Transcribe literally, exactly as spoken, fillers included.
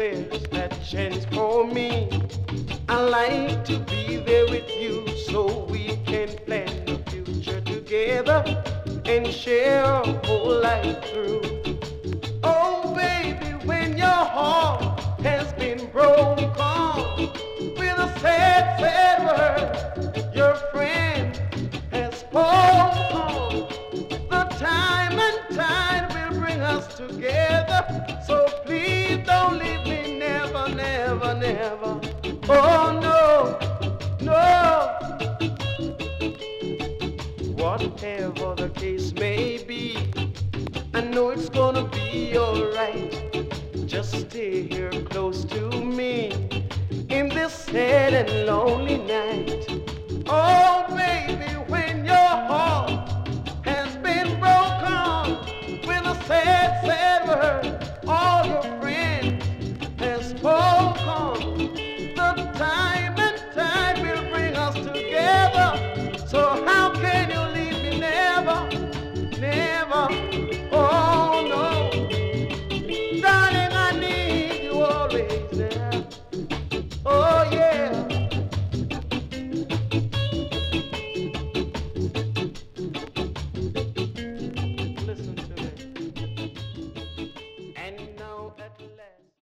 there's that chance for me. I like to be there with you so we can plan the future together and share a whole life through. Oh baby, when your heart has been broken with a sad, sad word, your friend has spoken. The time and tide will bring us together. So please don't leave me, never, never, never. Oh no, no. Whatever the case may be, I know it's gonna be alright. Just stay here close to me in this sad and lonely night. Oh,